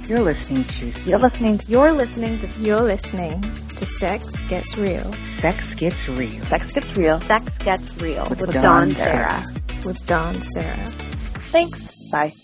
You're listening to Sex Gets Real. Sex Gets Real. Sex Gets Real. Sex Gets Real. With Dawn Sarah. With Dawn Sarah. Thanks. Bye.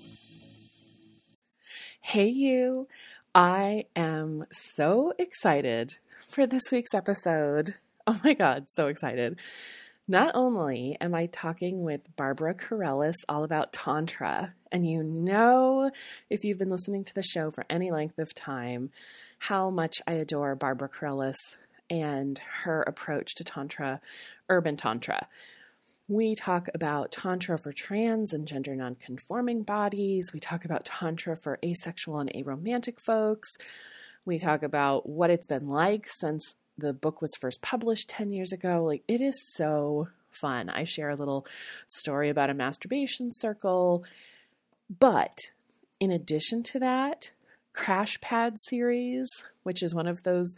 Hey you. I am so excited for this week's episode. Oh my God, so excited. Not only am I talking with Barbara Carrellis all about Tantra, and you know, if you've been listening to the show for any length of time, how much I adore Barbara Carrellis and her approach to Tantra, urban Tantra. We talk about Tantra for trans and gender nonconforming bodies. We talk about Tantra for asexual and aromantic folks. We talk about what it's been like since the book was first published 10 years ago. Like, it is so fun. I share a little story about a masturbation circle. But in addition to that, Crash Pad series, which is one of those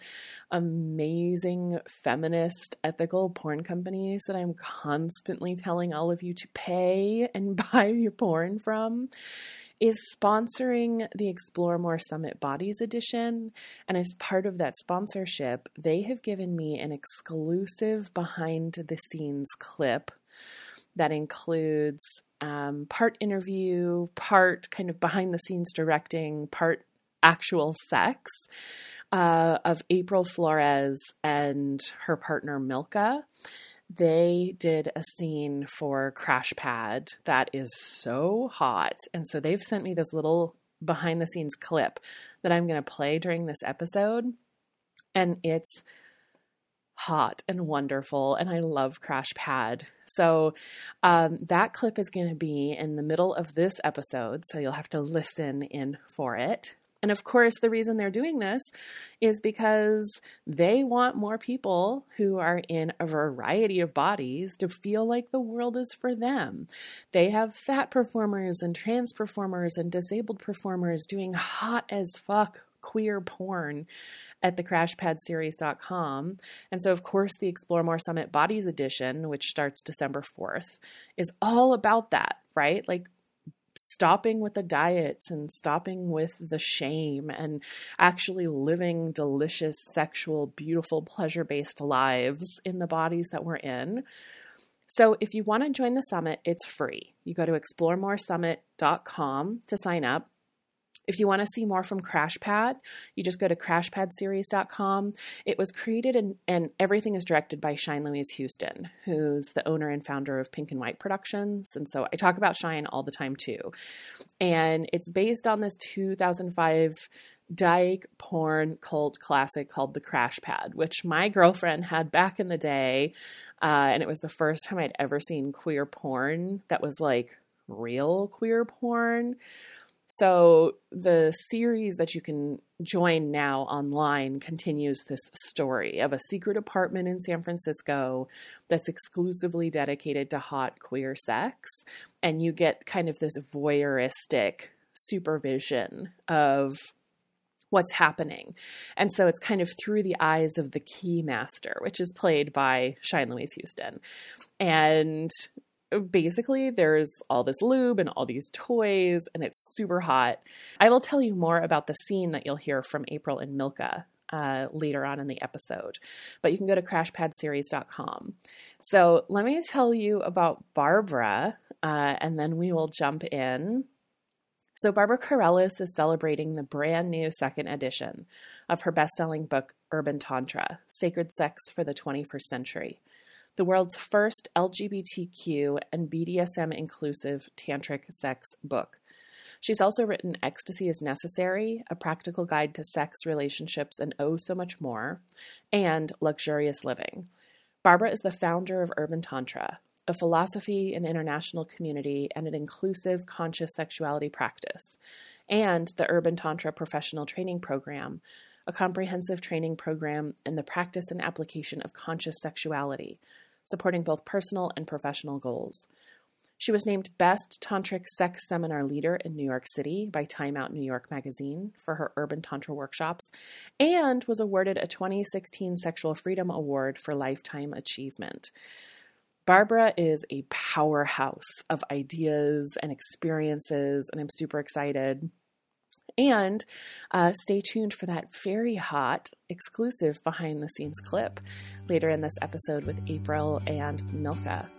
amazing feminist ethical porn companies that I'm constantly telling all of you to pay and buy your porn from, is sponsoring the Explore More Summit Bodies edition. And as part of that sponsorship, they have given me an exclusive behind the scenes clip that includes part interview, part kind of behind the scenes directing, part actual sex of April Flores and her partner Milka. They did a scene for Crash Pad that is so hot. And so they've sent me this little behind the scenes clip that I'm going to play during this episode. And it's hot and wonderful. And I love Crash Pad. So that clip is going to be in the middle of this episode. So you'll have to listen in for it. And of course, the reason they're doing this is because they want more people who are in a variety of bodies to feel like the world is for them. They have fat performers and trans performers and disabled performers doing hot as fuck queer porn at the crashpadseries.com. And so, of course, the Explore More Summit Bodies edition, which starts December 4th, is all about that, right? Like, stopping with the diets and stopping with the shame and actually living delicious, sexual, beautiful, pleasure-based lives in the bodies that we're in. So if you want to join the summit, it's free. You go to exploremoresummit.com to sign up. If you want to see more from Crash Pad, you just go to crashpadseries.com. It was created and everything is directed by Shine Louise Houston, who's the owner and founder of Pink and White Productions. And so I talk about Shine all the time too. And it's based on this 2005 dyke porn cult classic called The Crash Pad, which my girlfriend had back in the day. And it was the first time I'd ever seen queer porn that was like real queer porn. So the series that you can join now online continues this story of a secret apartment in San Francisco that's exclusively dedicated to hot queer sex. And you get kind of this voyeuristic supervision of what's happening. And so it's kind of through the eyes of the key master, which is played by Shine Louise Houston. And basically, there's all this lube and all these toys, and it's super hot. I will tell you more about the scene that you'll hear from April and Milka later on in the episode. But you can go to crashpadseries.com. So let me tell you about Barbara, and then we will jump in. So Barbara Carrellis is celebrating the brand new second edition of her best-selling book, Urban Tantra, Sacred Sex for the 21st Century, the world's first LGBTQ and BDSM-inclusive tantric sex book. She's also written Ecstasy is Necessary, A Practical Guide to Sex, Relationships, and Oh So Much More, and Luxurious Living. Barbara is the founder of Urban Tantra, a philosophy, an international community, and an inclusive conscious sexuality practice, and the Urban Tantra Professional Training Program, a comprehensive training program in the practice and application of conscious sexuality, supporting both personal and professional goals. She was named Best Tantric Sex Seminar Leader in New York City by Time Out New York magazine for her Urban Tantra workshops, and was awarded a 2016 Sexual Freedom Award for Lifetime Achievement. Barbara is a powerhouse of ideas and experiences, and I'm super excited. And stay tuned for that very hot, exclusive behind-the-scenes clip later in this episode with April and Milka.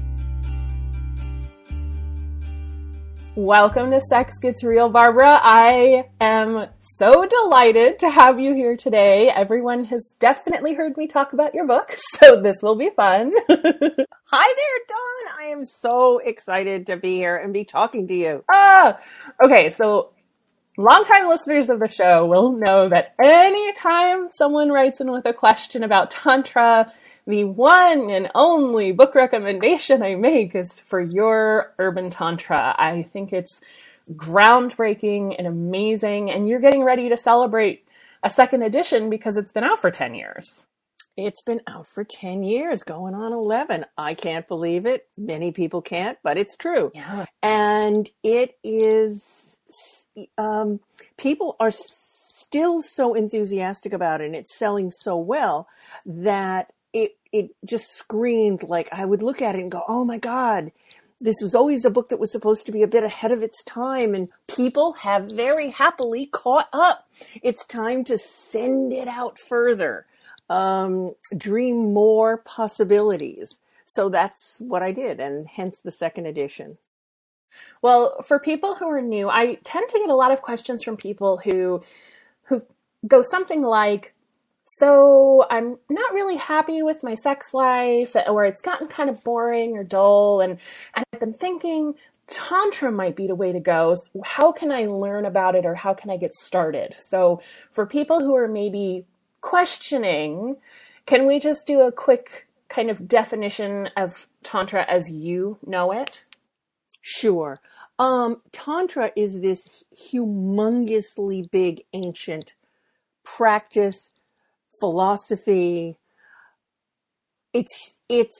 Welcome to Sex Gets Real, Barbara. I am so delighted to have you here today. Everyone has definitely heard me talk about your book, so this will be fun. Hi there, Dawn. I am so excited to be here and be talking to you. Okay, so longtime listeners of the show will know that anytime someone writes in with a question about Tantra, the one and only book recommendation I make is for Your Urban Tantra. I think it's groundbreaking and amazing, and you're getting ready to celebrate a second edition because it's been out for 10 years. It's been out for 10 years, going on 11. I can't believe it. Many people can't, but it's true. Yeah. And it is, people are still so enthusiastic about it, and it's selling so well that it just screamed, like, I would look at it and go, oh my God, this was always a book that was supposed to be a bit ahead of its time, and people have very happily caught up. It's time to send it out further, dream more possibilities. So that's what I did, and hence the second edition. Well, for people who are new, I tend to get a lot of questions from people who go something like, so I'm not really happy with my sex life, or it's gotten kind of boring or dull, and I've been thinking Tantra might be the way to go. So how can I learn about it, or how can I get started? So for people who are maybe questioning, can we just do a quick kind of definition of Tantra as you know it? Sure. Tantra is this humongously big ancient practice, philosophy. It's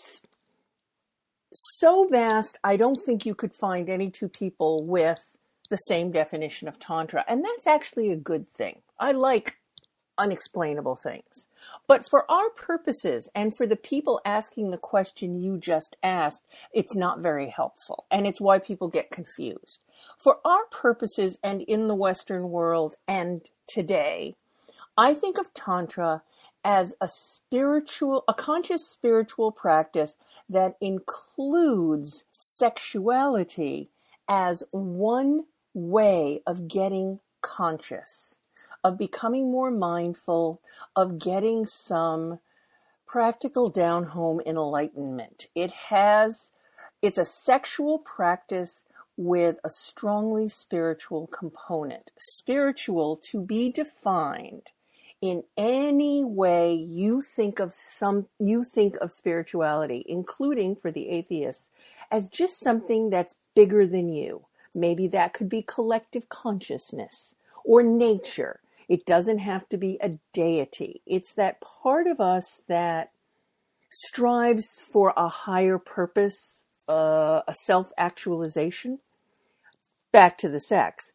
so vast, I don't think you could find any two people with the same definition of Tantra. And that's actually a good thing. I like unexplainable things. But for our purposes, and for the people asking the question you just asked, it's not very helpful. And it's why people get confused. For our purposes, and in the Western world and today, I think of Tantra as a conscious spiritual practice that includes sexuality as one way of getting conscious, of becoming more mindful, of getting some practical down-home enlightenment. It's a sexual practice with a strongly spiritual component. Spiritual to be defined in any way you think of spirituality, including for the atheists, as just something that's bigger than you. Maybe that could be collective consciousness or nature. It doesn't have to be a deity. It's that part of us that strives for a higher purpose, a self-actualization. Back to the sex.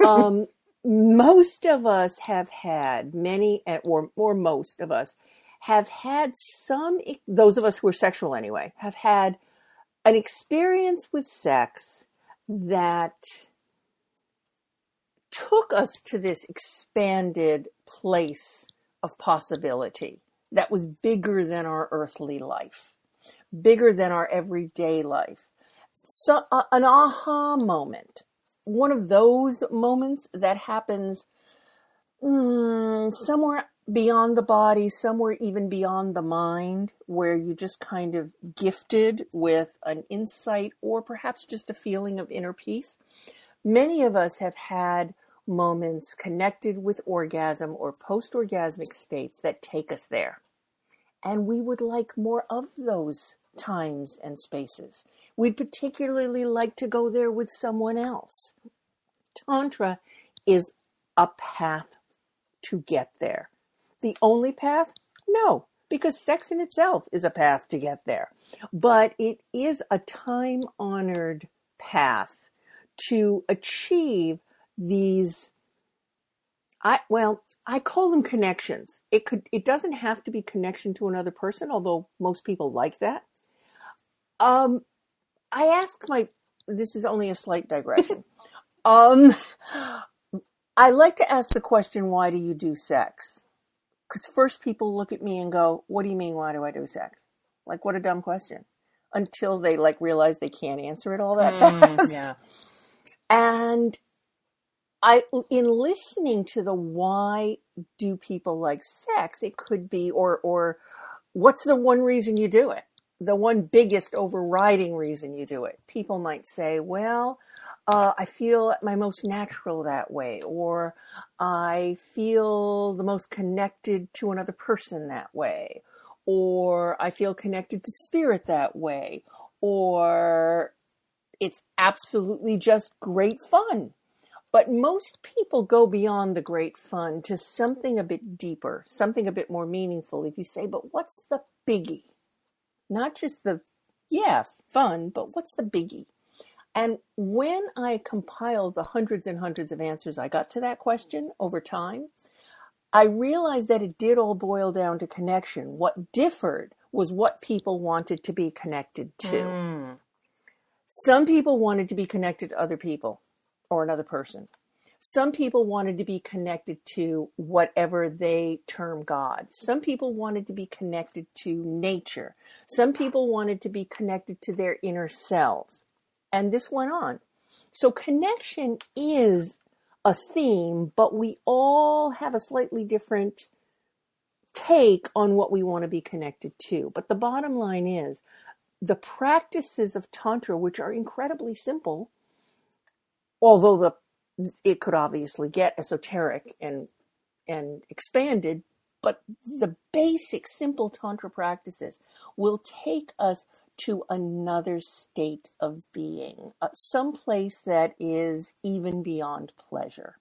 Most of us have had most of us have had those of us who are sexual anyway, have had an experience with sex that took us to this expanded place of possibility that was bigger than our earthly life, bigger than our everyday life. So an aha moment. One of those moments that happens somewhere beyond the body, somewhere even beyond the mind, where you just kind of gifted with an insight or perhaps just a feeling of inner peace. Many of us have had moments connected with orgasm or post-orgasmic states that take us there. And we would like more of those times and spaces. We'd particularly like to go there with someone else. Tantra is a path to get there. The only path? No, because sex in itself is a path to get there. But it is a time-honored path to achieve these, I call them connections. It doesn't have to be connection to another person, although most people like that. I asked this is only a slight digression. I I like to ask the question, why do you do sex? Because first people look at me and go, what do you mean, why do I do sex? Like, what a dumb question. Until they like realize they can't answer it all that fast. Yeah. And in listening to the why do people like sex, it could be, or what's the one reason you do it? The one biggest overriding reason you do it. People might say, well, I feel my most natural that way, or I feel the most connected to another person that way, or I feel connected to spirit that way, or it's absolutely just great fun. But most people go beyond the great fun to something a bit deeper, something a bit more meaningful. If you say, but what's the biggie? Not just the, fun, but what's the biggie? And when I compiled the hundreds and hundreds of answers I got to that question over time, I realized that it did all boil down to connection. What differed was what people wanted to be connected to. Some people wanted to be connected to other people or another person. Some people wanted to be connected to whatever they term God. Some people wanted to be connected to nature. Some people wanted to be connected to their inner selves. And this went on. So connection is a theme, but we all have a slightly different take on what we want to be connected to. But the bottom line is, the practices of Tantra, which are incredibly simple, although it could obviously get esoteric and expanded, but the basic simple Tantra practices will take us to another state of being, someplace that is even beyond pleasure.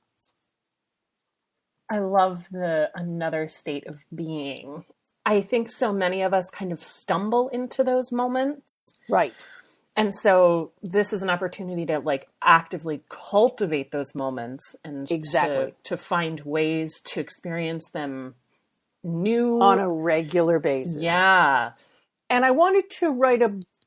I love the another state of being. I think so many of us kind of stumble into those moments. Right. And so this is an opportunity to like actively cultivate those moments and exactly to find ways to experience them new on a regular basis. Yeah. And I wanted to write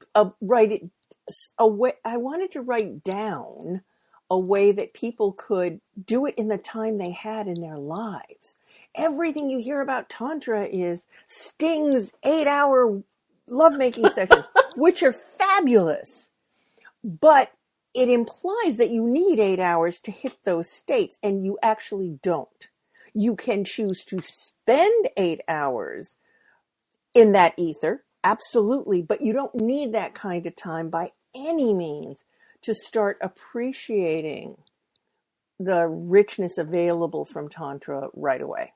down a way that people could do it in the time they had in their lives. Everything you hear about Tantra is Sting's 8-hour lovemaking sessions, which are fabulous. But it implies that you need 8 hours to hit those states, and you actually don't. You can choose to spend 8 hours in that ether, absolutely, but you don't need that kind of time by any means to start appreciating the richness available from Tantra right away.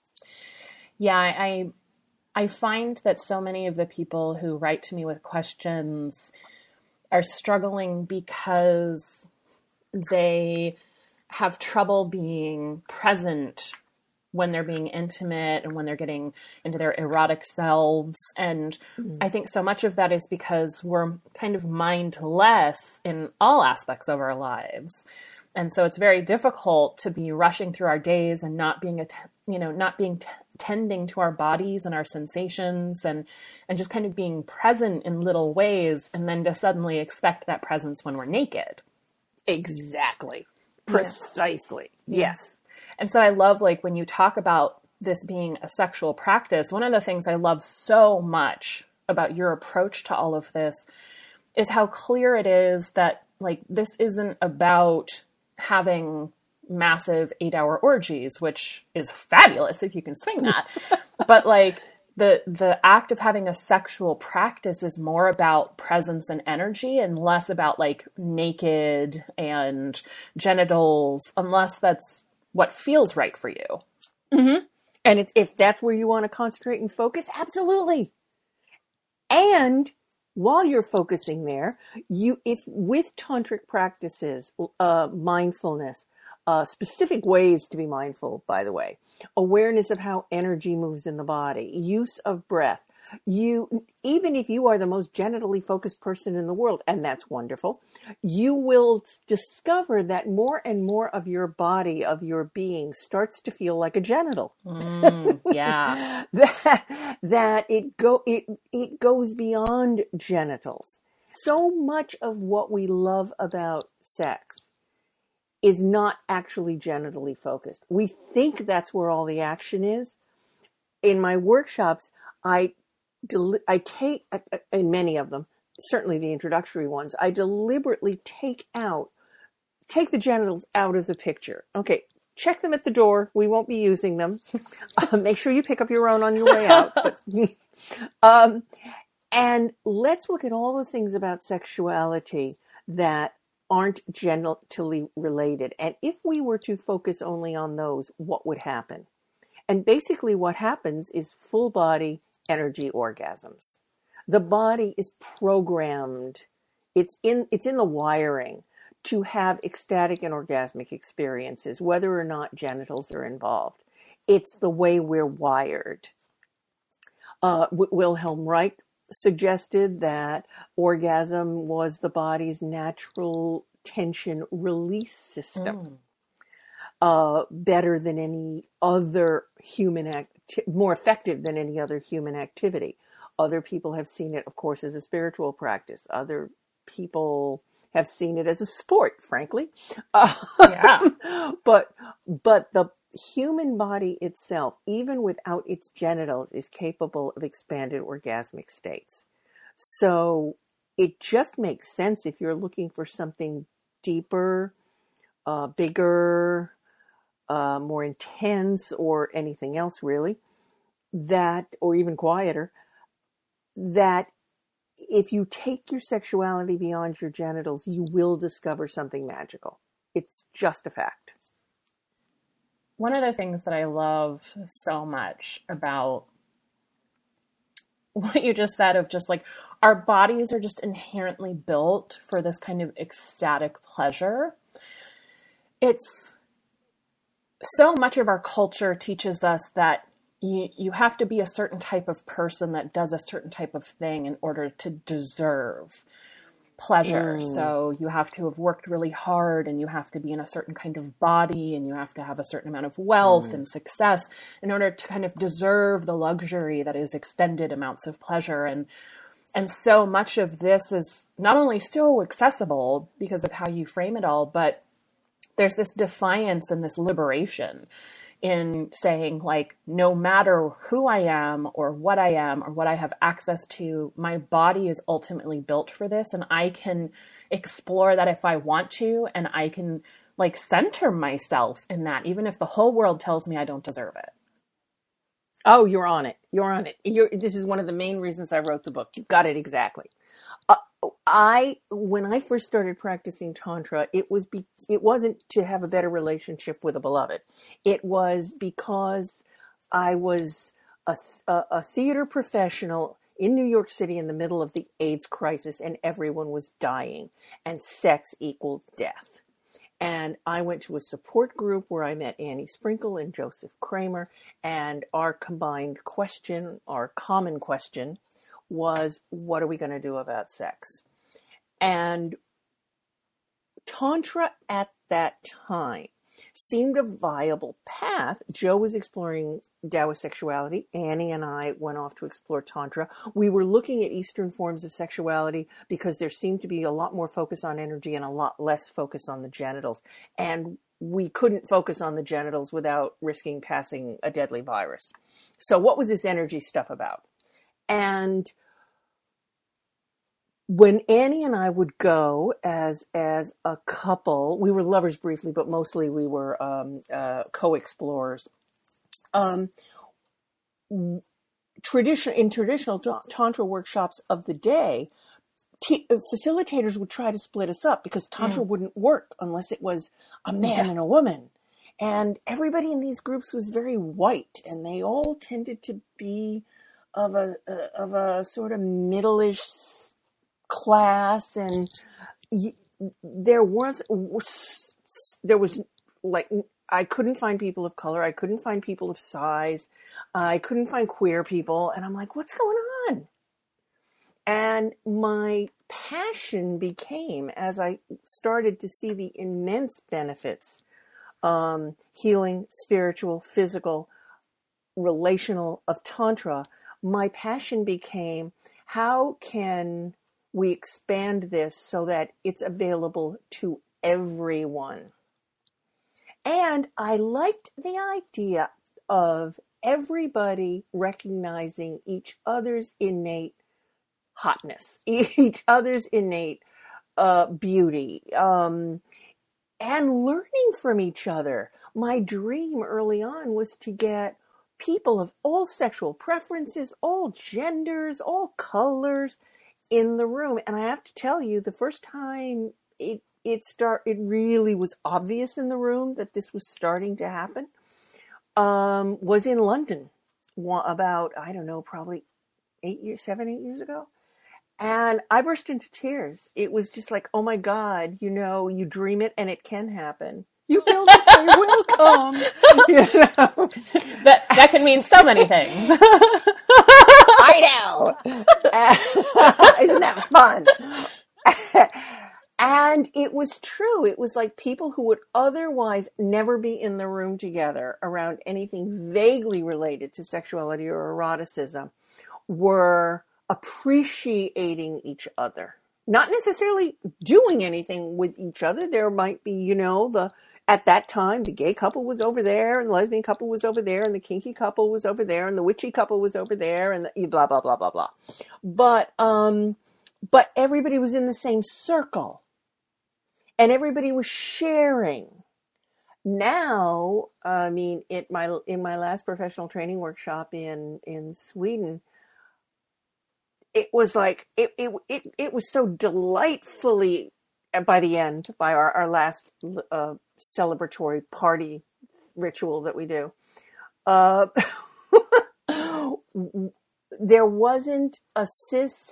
Yeah, I find that so many of the people who write to me with questions are struggling because they have trouble being present when they're being intimate and when they're getting into their erotic selves. And I think so much of that is because we're kind of mindless in all aspects of our lives. And so it's very difficult to be rushing through our days and not being, tending to our bodies and our sensations and just kind of being present in little ways, and then to suddenly expect that presence when we're naked. Exactly. Precisely. Yes. And so I love, like, when you talk about this being a sexual practice, one of the things I love so much about your approach to all of this is how clear it is that, like, this isn't about having massive 8-hour orgies, which is fabulous if you can swing that. But like the act of having a sexual practice is more about presence and energy and less about like naked and genitals, unless that's what feels right for you. Mm-hmm. And if that's where you want to concentrate and focus, absolutely. And while you're focusing there, if with tantric practices, mindfulness, specific ways to be mindful, by the way, awareness of how energy moves in the body, use of breath, even if you are the most genitally focused person in the world, and that's wonderful, you will discover that more and more of your body, of your being, starts to feel like a genital. Yeah. that it goes beyond genitals. So much of what we love about sex is not actually genitally focused. We think that's where all the action is. In my workshops, I take, in many of them, certainly the introductory ones, I deliberately take the genitals out of the picture. Okay, check them at the door. We won't be using them. Make sure you pick up your own on your way out. And let's look at all the things about sexuality that aren't genitally related. And if we were to focus only on those, what would happen? And basically what happens is full body energy orgasms. The body is programmed. It's in the wiring to have ecstatic and orgasmic experiences, whether or not genitals are involved. It's the way we're wired. Wilhelm Reich suggested that orgasm was the body's natural tension release system. Better than any other human more effective than any other human activity. Other people have seen it, of course, as a spiritual practice. Other people have seen it as a sport, frankly. Yeah. But the human body itself, even without its genitals, is capable of expanded orgasmic states. So it just makes sense if you're looking for something deeper, bigger, more intense, or anything else really, or even quieter, that if you take your sexuality beyond your genitals, you will discover something magical. It's just a fact. One of the things that I love so much about what you just said of just like our bodies are just inherently built for this kind of ecstatic pleasure. It's so much of our culture teaches us that you have to be a certain type of person that does a certain type of thing in order to deserve pleasure. So you have to have worked really hard, and you have to be in a certain kind of body, and you have to have a certain amount of wealth and success in order to kind of deserve the luxury that is extended amounts of pleasure. And so much of this is not only so accessible because of how you frame it all, but there's this defiance and this liberation in saying, like, no matter who I am or what I have access to, my body is ultimately built for this, and I can explore that if I want to, and I can like center myself in that, even if the whole world tells me I don't deserve it. Oh, you're on it. You're on it. This is one of the main reasons I wrote the book. You got it exactly. When I first started practicing Tantra, it wasn't to have a better relationship with a beloved. It was because I was a theater professional in New York City in the middle of the AIDS crisis, and everyone was dying, and sex equaled death. And I went to a support group where I met Annie Sprinkle and Joseph Kramer, and our common question was, what are we going to do about sex? And Tantra at that time seemed a viable path. Joe was exploring Taoist sexuality. Annie and I went off to explore Tantra. We were looking at Eastern forms of sexuality because there seemed to be a lot more focus on energy and a lot less focus on the genitals. And we couldn't focus on the genitals without risking passing a deadly virus. So what was this energy stuff about? And when Annie and I would go as a couple, we were lovers briefly, but mostly we were co-explorers. In traditional Tantra workshops of the day, facilitators would try to split us up because Tantra wouldn't work unless it was a man and a woman. And everybody in these groups was very white, and they all tended to be of a sort of middle-ish class, and there was like, I couldn't find people of color, I couldn't find people of size, I couldn't find queer people, and I'm like, what's going on? And my passion became, as I started to see the immense benefits, healing, spiritual, physical, relational, of Tantra, my passion became, how can we expand this so that it's available to everyone? And I liked the idea of everybody recognizing each other's innate hotness, each other's innate beauty, and learning from each other. My dream early on was to get people of all sexual preferences, all genders, all colors in the room. And I have to tell you, the first time it really was obvious in the room that this was starting to happen, was in London about, I don't know, probably 8 years ago. And I burst into tears. It was just like, oh my God, you dream it and it can happen. You build it, they will come. That could mean so many things. I know. Isn't that fun? And it was true. It was like people who would otherwise never be in the room together around anything vaguely related to sexuality or eroticism were appreciating each other. Not necessarily doing anything with each other. There might be, at that time, the gay couple was over there, and the lesbian couple was over there, and the kinky couple was over there, and the witchy couple was over there, and blah, blah, blah, blah, blah. But everybody was in the same circle. And everybody was sharing. Now, I mean, in my last professional training workshop in Sweden, it was like, it was so delightfully, by the end, by our last celebratory party ritual that we do, there wasn't a cis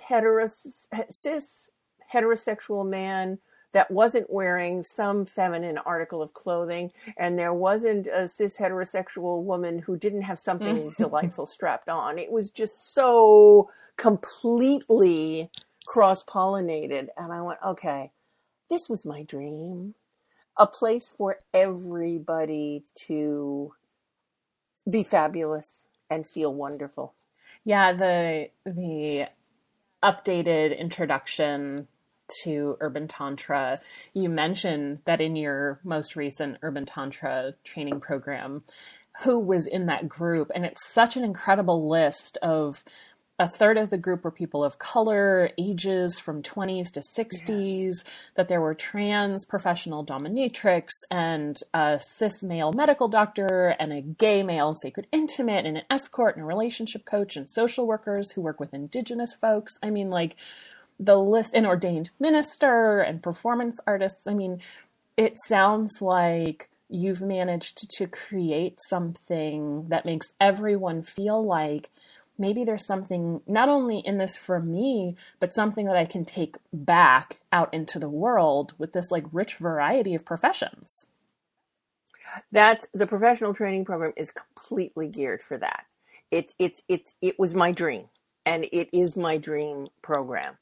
heterosexual man that wasn't wearing some feminine article of clothing, and there wasn't a cis heterosexual woman who didn't have something delightful strapped on. It was just so completely cross-pollinated. And I went, okay, this was my dream. A place for everybody to be fabulous and feel wonderful. Yeah, the updated introduction to Urban Tantra, you mentioned that in your most recent Urban Tantra training program, who was in that group. And it's such an incredible list of a third of the group were people of color, ages from 20s to 60s, yes. That there were trans professional dominatrix and a cis male medical doctor and a gay male sacred intimate and an escort and a relationship coach and social workers who work with indigenous folks. I mean, like, the list, an ordained minister and performance artists. I mean, it sounds like you've managed to create something that makes everyone feel like maybe there's something not only in this for me, but something that I can take back out into the world with this like rich variety of professions. The professional training program is completely geared for that. It was my dream, and it is my dream program.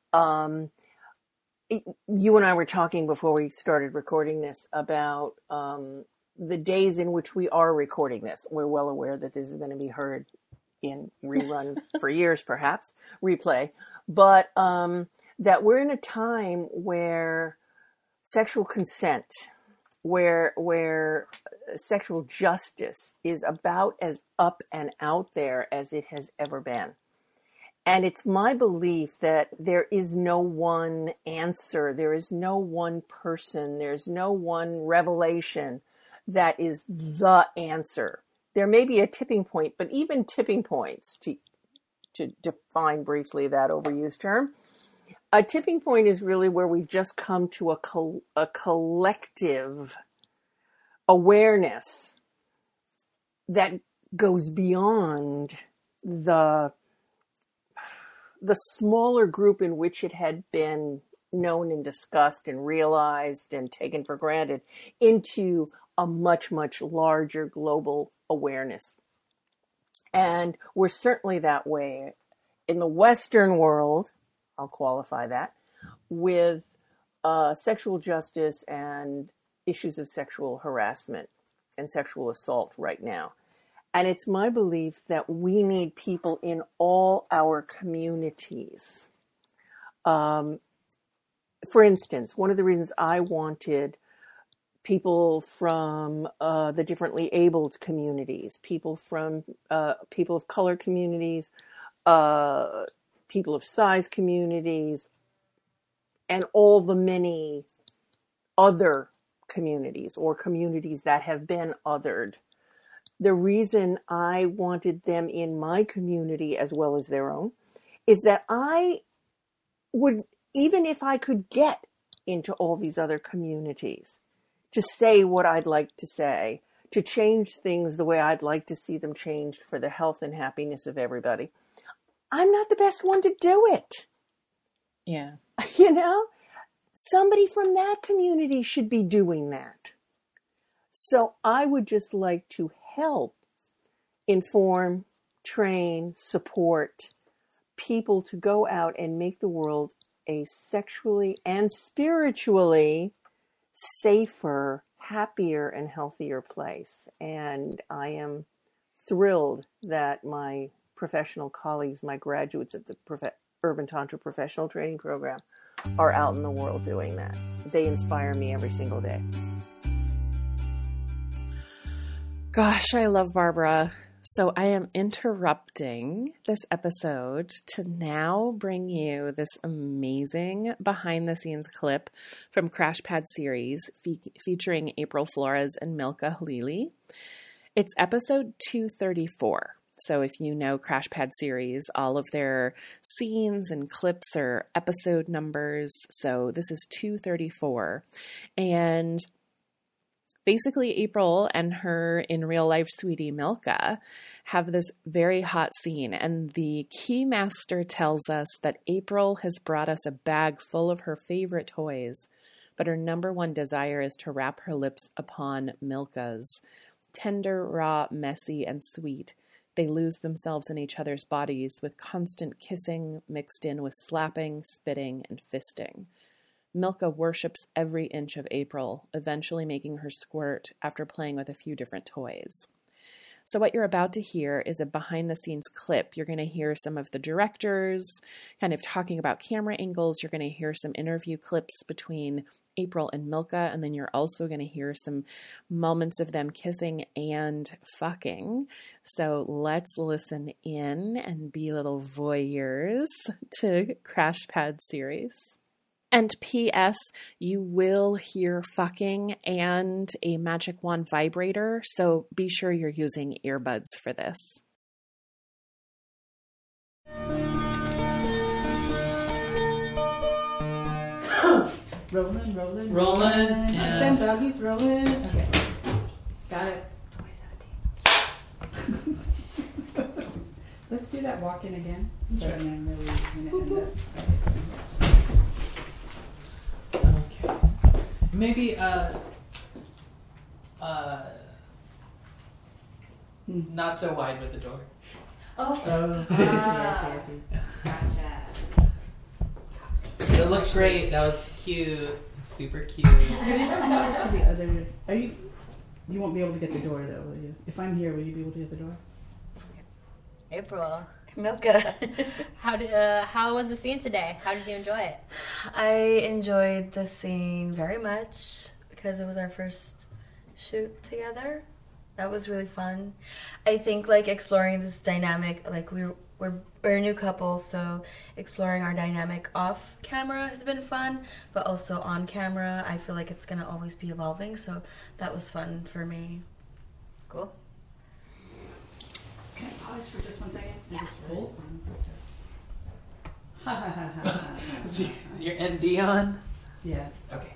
You and I were talking before we started recording this about the days in which we are recording this. We're well aware that this is going to be heard in rerun for years, perhaps, replay. But that we're in a time where sexual consent, where sexual justice is about as up and out there as it has ever been. And it's my belief that there is no one answer. There is no one person. There's no one revelation that is the answer. There may be a tipping point, but even tipping points, to define briefly that overused term, a tipping point is really where we've just come to a collective awareness that goes beyond the smaller group in which it had been known and discussed and realized and taken for granted into a much, much larger global awareness. And we're certainly that way in the Western world, I'll qualify that, with sexual justice and issues of sexual harassment and sexual assault right now. And it's my belief that we need people in all our communities. For instance, one of the reasons I wanted people from the differently abled communities, people from people of color communities, people of size communities, and all the many other communities or communities that have been othered. The reason I wanted them in my community as well as their own is that I would, even if I could get into all these other communities, to say what I'd like to say, to change things the way I'd like to see them changed for the health and happiness of everybody, I'm not the best one to do it. Yeah. You know, somebody from that community should be doing that. So I would just like to help inform, train, support people to go out and make the world a sexually and spiritually safer, happier, and healthier place. And I am thrilled that my professional colleagues, my graduates of the Urban Tantra Professional Training Program, are out in the world doing that. They inspire me every single day. Gosh, I love Barbara. So I am interrupting this episode to now bring you this amazing behind-the-scenes clip from Crash Pad series featuring April Flores and Milka Halili. It's episode 234. So if you know Crash Pad series, all of their scenes and clips are episode numbers. So this is 234. And basically, April and her in real life sweetie Milka have this very hot scene, and the key master tells us that April has brought us a bag full of her favorite toys, but her number one desire is to wrap her lips upon Milka's. Tender, raw, messy, and sweet, they lose themselves in each other's bodies with constant kissing mixed in with slapping, spitting, and fisting. Milka worships every inch of April, eventually making her squirt after playing with a few different toys. So what you're about to hear is a behind-the-scenes clip. You're going to hear some of the directors kind of talking about camera angles. You're going to hear some interview clips between April and Milka, and then you're also going to hear some moments of them kissing and fucking. So let's listen in and be little voyeurs to Crash Pad series. And P.S., you will hear fucking and a magic wand vibrator, so be sure you're using earbuds for this. Rolling. Yeah. Them doggies rolling. Okay. Got it. 2017. Let's do that walk-in again. Sure. So then really gonna end up. Okay. Maybe not so wide with the door. Oh. Yeah. Gotcha. It looked great. That was cute. Super cute. Could you come over to the other? Are you? You won't be able to get the door though, will you? If I'm here, will you be able to get the door? April. Milka. How was the scene today? How did you enjoy it? I enjoyed the scene very much because it was our first shoot together. That was really fun. I think like exploring this dynamic, like we're a new couple, so exploring our dynamic off camera has been fun, but also on camera, I feel like it's gonna always be evolving, so that was fun for me. Cool. Can I pause for just 1 second? Yeah. Cool. Is your ND on? Yeah. Okay.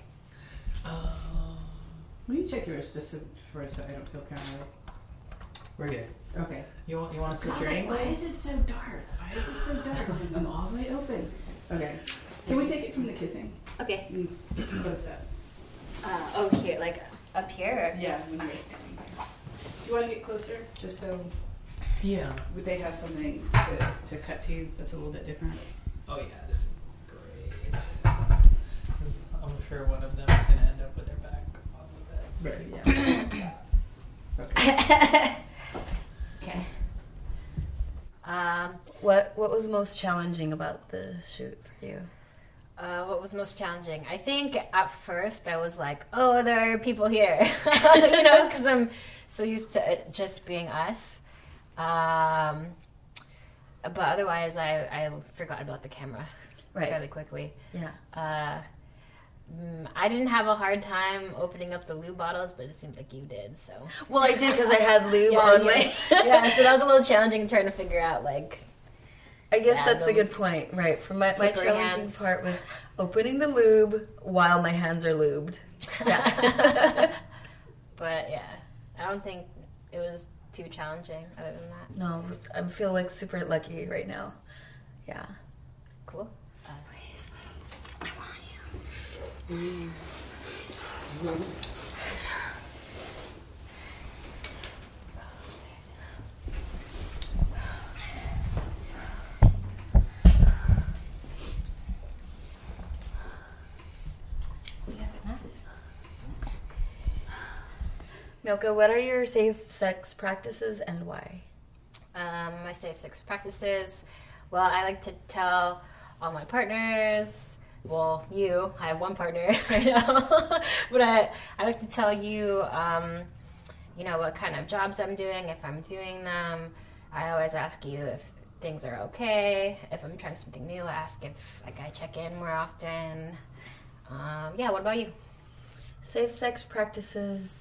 Will you check yours just so I don't feel paranoid? We're good. Okay. You want to switch your angle? Why is it so dark? I'm all the way open. Okay. Can we take it from the kissing? Okay. It's close up. Oh, here, like up here. Yeah, when you're standing there. Do you want to get closer, just so Yeah. would they have something to cut to that's a little bit different? Oh yeah, this is great. 'Cause I'm sure one of them is gonna end up with their back on the bed. Right. Yeah. Okay. What was most challenging about the shoot for you? What was most challenging? I think at first I was like, oh, there are people here, because I'm so used to it just being us. But otherwise, I forgot about the camera fairly quickly. Yeah. I didn't have a hard time opening up the lube bottles, but it seemed like you did. So. Well, I did because I had lube on my. Yeah, so that was a little challenging trying to figure out like. I guess that's a good point, right? For my challenging part was opening the lube while my hands are lubed. Yeah. But yeah, I don't think it was too challenging other than that. No, I feel like super lucky right now. Yeah. Cool. Please, I want you. Milka, what are your safe sex practices and why? My safe sex practices. Well, I like to tell all my partners. Well, you. I have one partner right now, but I like to tell you, what kind of jobs I'm doing, if I'm doing them. I always ask you if things are okay. If I'm trying something new, I ask if I check in more often. What about you? Safe sex practices.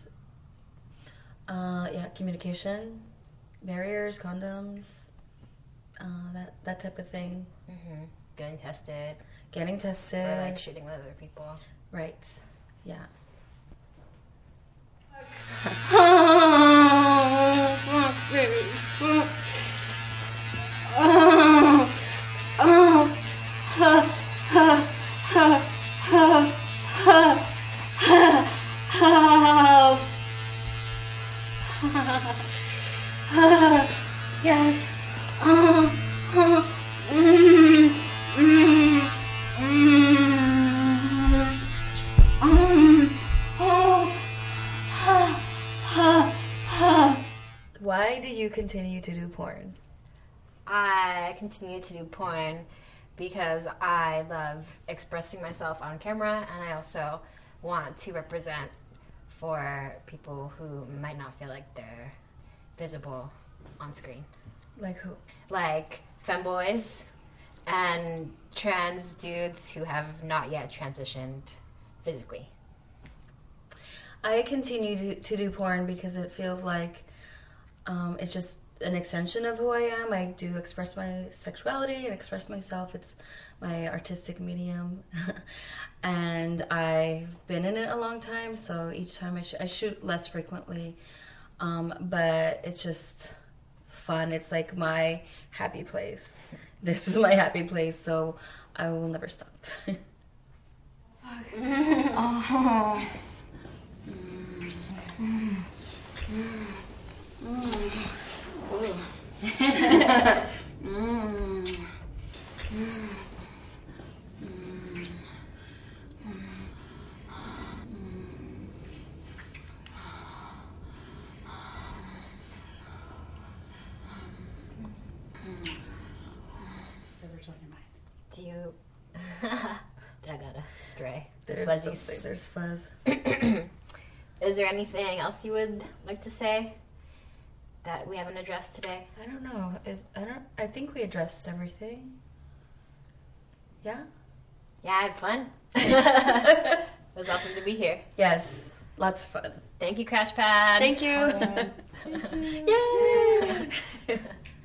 Communication, barriers, condoms, that type of thing. Mm-hmm. Getting tested. Or like shooting with other people. Right. Yeah. Yes. Why do you continue to do porn? I continue to do porn because I love expressing myself on camera, and I also want to represent for people who might not feel like they're visible on screen. Like who? Like femboys and trans dudes who have not yet transitioned physically. I continue to do porn because it feels like it's just an extension of who I am. I do express my sexuality and express myself. It's my artistic medium. And I've been in it a long time, so each time I shoot less frequently. But it's just fun. It's like my happy place. This is my happy place, so I will never stop. Oh. Do you... I gotta stray. There's fuzz. Is there anything else you would like to say that we haven't addressed today? I don't know. I think we addressed everything. Yeah? Yeah, I had fun. It was awesome to be here. Yes. Lots of fun. Thank you, Crash Pad. Thank you. Yay!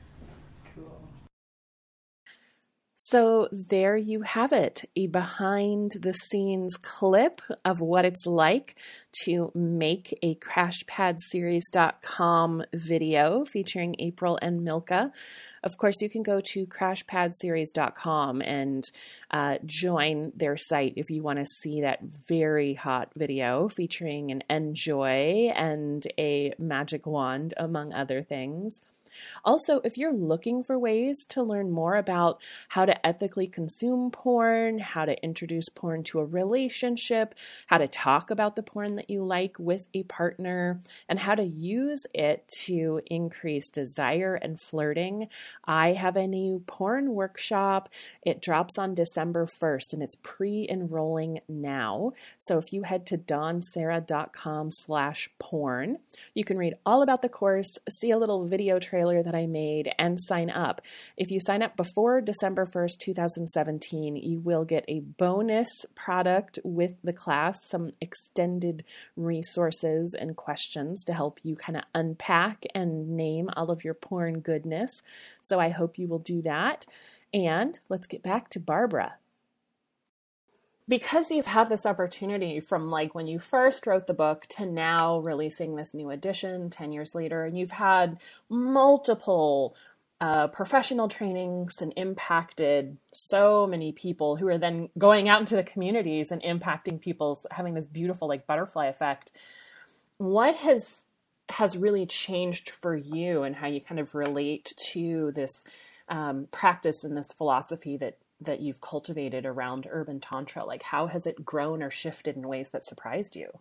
So there you have it, a behind the scenes clip of what it's like to make a CrashPadSeries.com video featuring April and Milka. Of course, you can go to CrashPadSeries.com and join their site if you want to see that very hot video featuring an Enjoy and a magic wand, among other things. Also, if you're looking for ways to learn more about how to ethically consume porn, how to introduce porn to a relationship, how to talk about the porn that you like with a partner, and how to use it to increase desire and flirting, I have a new porn workshop. It drops on December 1st and it's pre-enrolling now. So if you head to dawnsarah.com/porn, you can read all about the course, see a little video trailer that I made, and sign up. If you sign up before December 1st, 2017, you will get a bonus product with the class, some extended resources and questions to help you kind of unpack and name all of your porn goodness. So I hope you will do that. And let's get back to Barbara. Because you've had this opportunity from like when you first wrote the book to now releasing this new edition 10 years later, and you've had multiple professional trainings and impacted so many people who are then going out into the communities and impacting people's, having this beautiful like butterfly effect. What has really changed for you and how you kind of relate to this practice and this philosophy that you've cultivated around urban tantra? Like, how has it grown or shifted in ways that surprised you?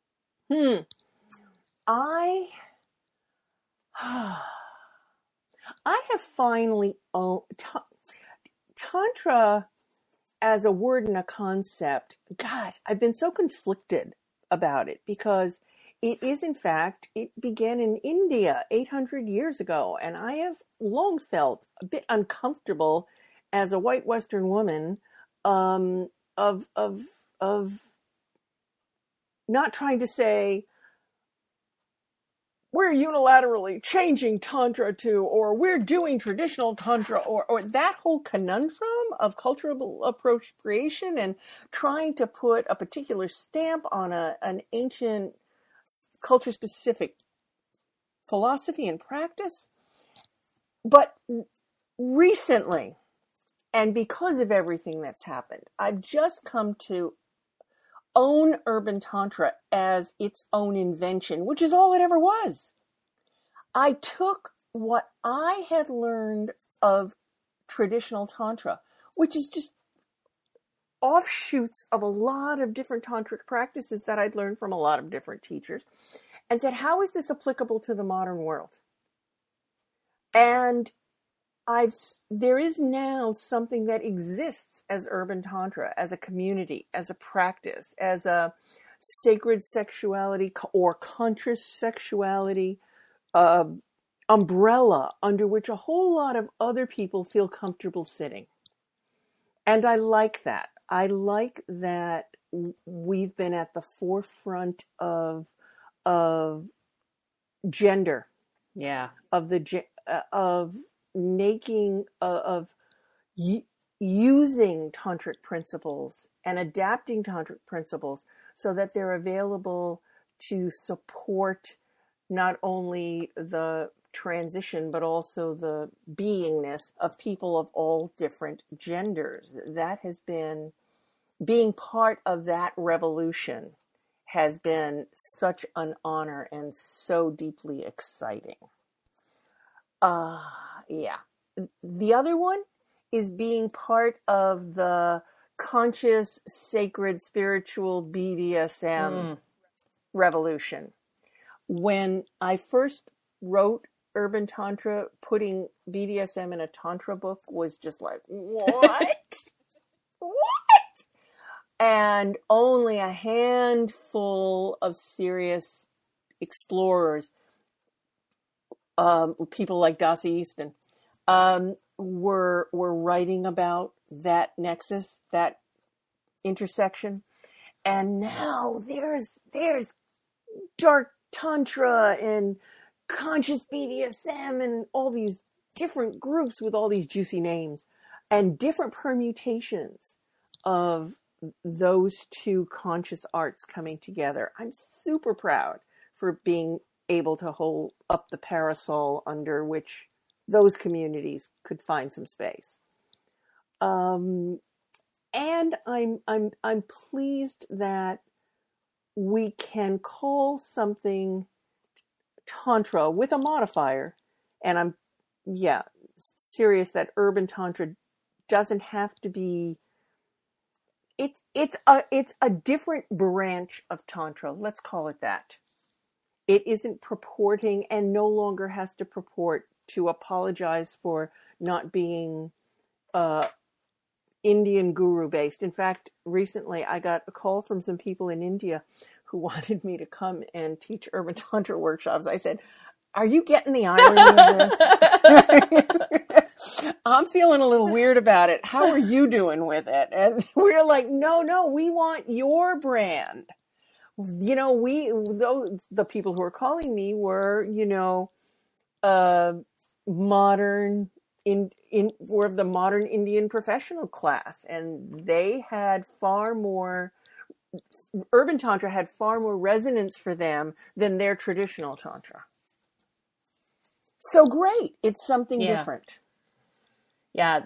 I have finally owned Tantra as a word and a concept. God, I've been so conflicted about it because it is, in fact, it began in India 800 years ago. And I have long felt a bit uncomfortable as a white Western woman, of not trying to say, we're unilaterally changing Tantra to, or we're doing traditional Tantra, or that whole conundrum of cultural appropriation and trying to put a particular stamp on an ancient culture-specific philosophy and practice. But recently, and because of everything that's happened, I've just come to own urban Tantra as its own invention, which is all it ever was. I took what I had learned of traditional Tantra, which is just offshoots of a lot of different tantric practices that I'd learned from a lot of different teachers, and said, how is this applicable to the modern world? And there is now something that exists as urban Tantra, as a community, as a practice, as a sacred sexuality or conscious sexuality umbrella under which a whole lot of other people feel comfortable sitting. And I like that. I like that we've been at the forefront of gender. Yeah. Of making, using tantric principles and adapting tantric principles so that they're available to support not only the transition, but also the beingness of people of all different genders. That has been, being part of that revolution has been such an honor and so deeply exciting. Yeah. The other one is being part of the conscious, sacred, spiritual BDSM revolution. When I first wrote Urban Tantra, putting BDSM in a Tantra book was just like, what? What? And only a handful of serious explorers, people like Dossie Easton, were writing about that nexus, that intersection. And now there's dark Tantra and conscious BDSM and all these different groups with all these juicy names and different permutations of those two conscious arts coming together. I'm super proud for being able to hold up the parasol under which those communities could find some space. And I'm pleased that we can call something Tantra with a modifier and I'm serious that urban tantra doesn't have to be. It's a different branch of tantra. Let's call it that. It isn't purporting and no longer has to purport to apologize for not being Indian guru based. In fact, recently I got a call from some people in India who wanted me to come and teach urban tantra workshops. I said, "Are you getting the irony of this?" I'm feeling a little weird about it. How are you doing with it? And we're like, no, we want your brand. You know, the people who were calling me were, modern were of the modern Indian professional class, and they had urban tantra had far more resonance for them than their traditional tantra. So great. It's something different. Yeah.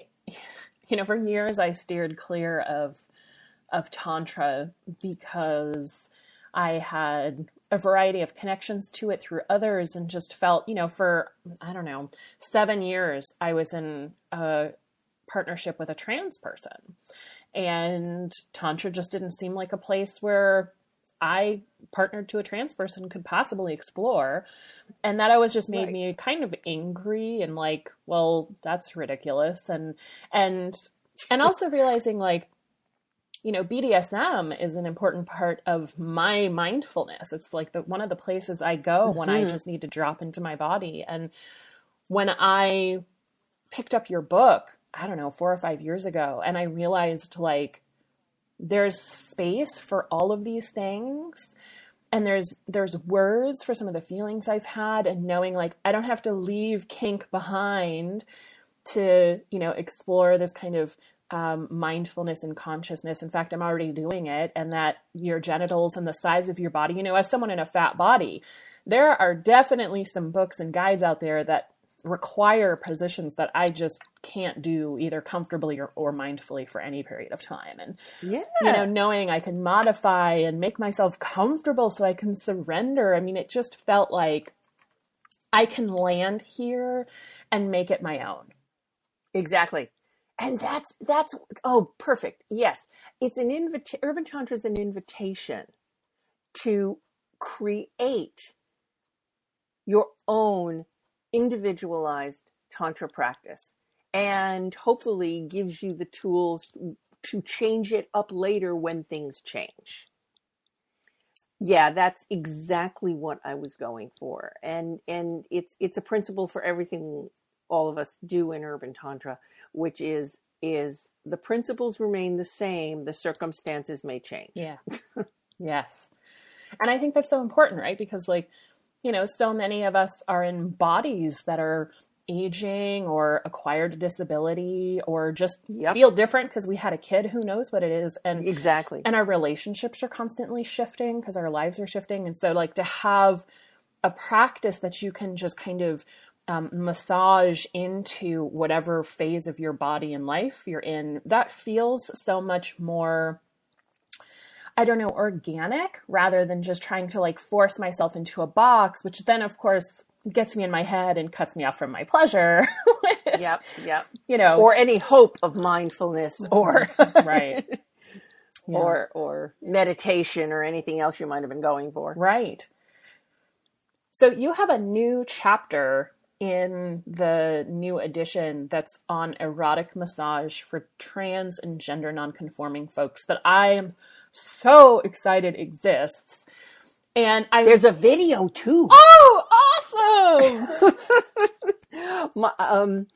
For years I steered clear of tantra because I had a variety of connections to it through others and just felt, for, 7 years, I was in a partnership with a trans person, and tantra just didn't seem like a place where I partnered to a trans person could possibly explore. And that always just made me kind of angry and like, well, that's ridiculous. And also realizing like, BDSM is an important part of my mindfulness. It's like one of the places I go when I just need to drop into my body. And when I picked up your book, 4 or 5 years ago, and I realized like, there's space for all of these things. And there's words for some of the feelings I've had, and knowing like, I don't have to leave kink behind to, explore this kind of mindfulness and consciousness. In fact, I'm already doing it. And that your genitals and the size of your body, as someone in a fat body, there are definitely some books and guides out there that require positions that I just can't do either comfortably or mindfully for any period of time. And, knowing I can modify and make myself comfortable so I can surrender. I mean, it just felt like I can land here and make it my own. Exactly. And that's, perfect. Yes. It's Urban Tantra is an invitation to create your own individualized tantra practice, and hopefully gives you the tools to change it up later when things change. Yeah, that's exactly what I was going for. And it's a principle for everything all of us do in urban tantra, which is the principles remain the same, the circumstances may change. Yeah. Yes. And I think that's so important, right? Because like, so many of us are in bodies that are aging or acquired a disability or just feel different because we had a kid, who knows what it is. And exactly. And our relationships are constantly shifting because our lives are shifting. And so like to have a practice that you can just kind of massage into whatever phase of your body and life you're in, that feels so much more, organic, rather than just trying to like force myself into a box, which then of course gets me in my head and cuts me off from my pleasure. Which, yep. Or any hope of mindfulness or right. Yeah. or meditation or anything else you might have been going for. Right. So you have a new chapter in the new edition that's on erotic massage for trans and gender nonconforming folks that I am so excited exists. And there's a video too. Oh, awesome!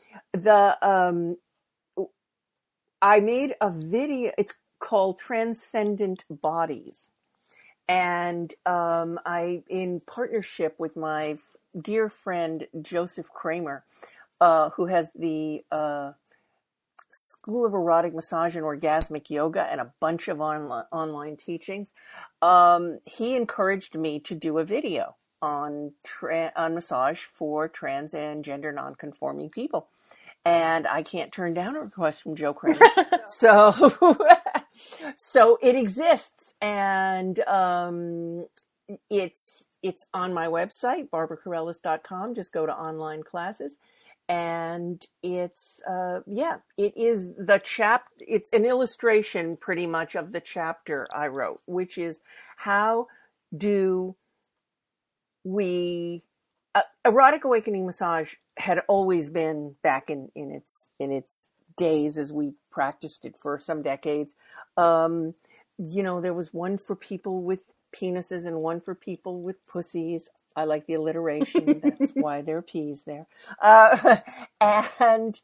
I made a video. It's called Transcendent Bodies, and I, in partnership with my dear friend Joseph Kramer, who has the School of Erotic Massage and Orgasmic Yoga and a bunch of online teachings, he encouraged me to do a video on massage for trans and gender nonconforming people. And I can't turn down a request from Joe Kramer. So it exists, and it's it's on my website, barbaracarellis.com. Just go to online classes. And it's, it is it's an illustration pretty much of the chapter I wrote, which is how do we, erotic awakening massage had always been back in its days as we practiced it for some decades. There was one for people with penises and one for people with pussies. I like the alliteration. That's why there are P's there. And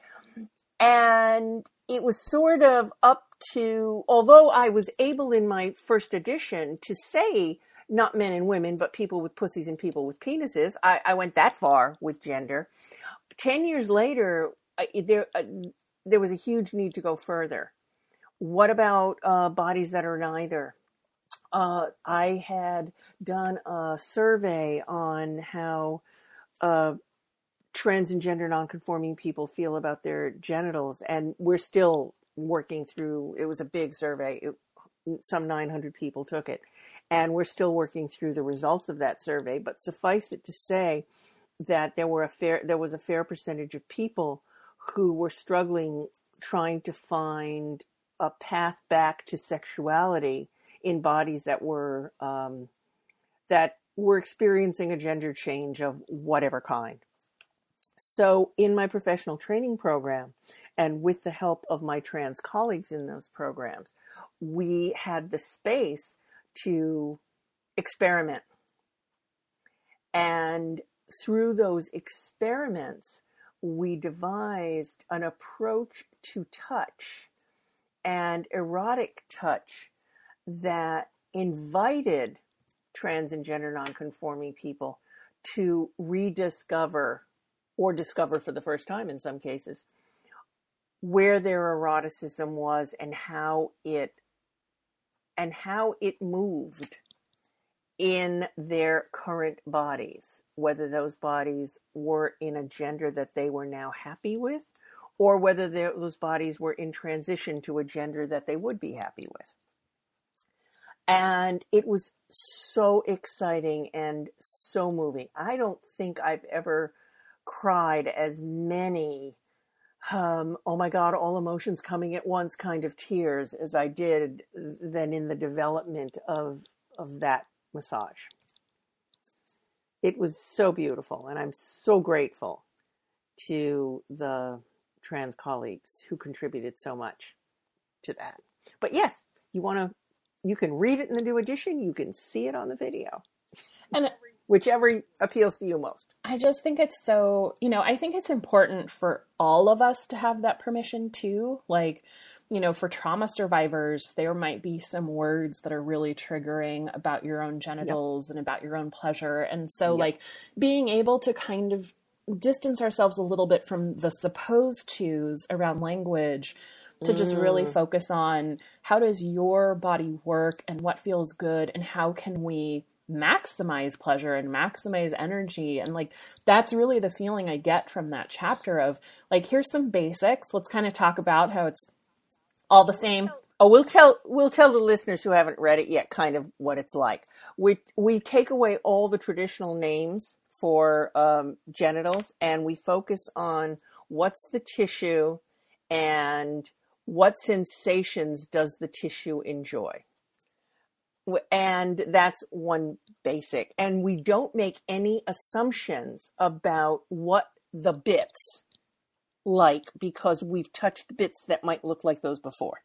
it was sort of up to, although I was able in my first edition to say not men and women, but people with pussies and people with penises, I went that far with gender. 10 years later, there was a huge need to go further. What about bodies that are neither? I had done a survey on how trans and gender nonconforming people feel about their genitals, and we're still working through, it was a big survey, some 900 people took it, and we're still working through the results of that survey, but suffice it to say that there was a fair percentage of people who were struggling trying to find a path back to sexuality in bodies that were experiencing a gender change of whatever kind. So in my professional training program, and with the help of my trans colleagues in those programs, we had the space to experiment. And through those experiments, we devised an approach to touch and erotic touch that invited trans and gender nonconforming people to rediscover, or discover for the first time in some cases, where their eroticism was and how it moved in their current bodies, whether those bodies were in a gender that they were now happy with, or whether those bodies were in transition to a gender that they would be happy with. And it was so exciting and so moving. I don't think I've ever cried as many, oh my God, all emotions coming at once kind of tears as I did then in the development of that massage. It was so beautiful, and I'm so grateful to the trans colleagues who contributed so much to that. But yes, you can read it in the new edition, you can see it on the video, and whichever appeals to you most. I just think it's so, I think it's important for all of us to have that permission too. Like, for trauma survivors, there might be some words that are really triggering about your own genitals and about your own pleasure. And so like being able to kind of distance ourselves a little bit from the supposed tos around language to just really focus on how does your body work and what feels good and how can we maximize pleasure and maximize energy. And like, that's really the feeling I get from that chapter of like, here's some basics. Let's kind of talk about how it's all the same. Oh, we'll tell the listeners who haven't read it yet kind of what it's like. We take away all the traditional names for genitals, and we focus on what's the tissue and what sensations does the tissue enjoy. And that's one basic. And we don't make any assumptions about what the bits like, because we've touched bits that might look like those before.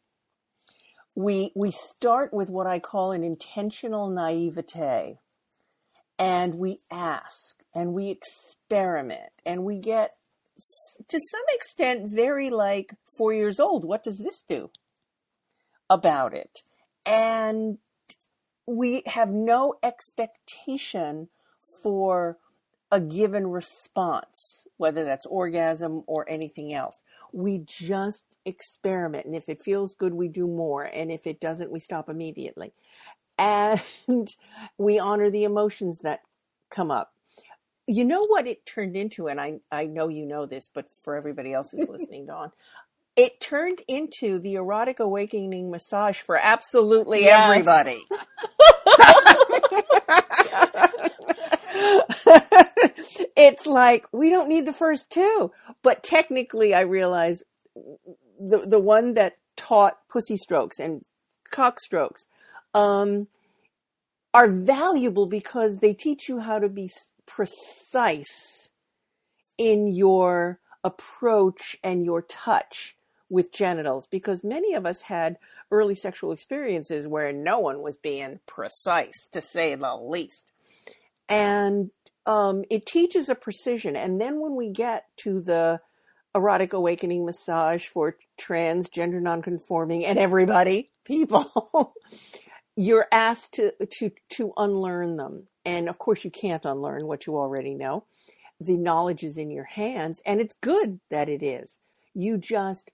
We start with what I call an intentional naivete, and we ask and we experiment and we get, to some extent, very like 4 years old. What does this do about it? And we have no expectation for a given response, whether that's orgasm or anything else. We just experiment. And if it feels good, we do more. And if it doesn't, we stop immediately. And we honor the emotions that come up. You know what it turned into? And I know you know this, but for everybody else who's listening, Dawn, it turned into the erotic awakening massage for absolutely everybody. It's like, we don't need the first two. But technically, I realize the one that taught pussy strokes and cock strokes are valuable because they teach you how to be precise in your approach and your touch with genitals, because many of us had early sexual experiences where no one was being precise, to say the least. And it teaches a precision. And then when we get to the erotic awakening massage for transgender nonconforming and everybody, people, you're asked to unlearn them. And of course, you can't unlearn what you already know. The knowledge is in your hands, and it's good that it is. You just,